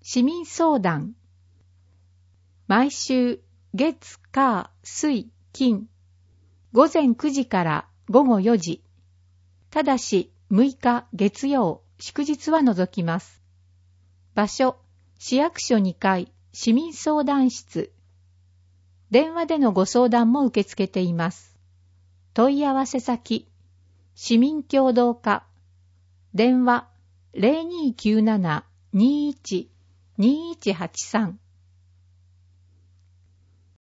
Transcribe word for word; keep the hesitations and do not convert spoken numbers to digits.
市民相談。毎週月火水金午前くじから午後よじ。ただしむいか月曜祝日は除きます。場所、市役所にかい市民相談室。電話でのご相談も受け付けています。問い合わせ先、市民協働課。電話 ゼロにーきゅうなな にーいち にーいちはちさん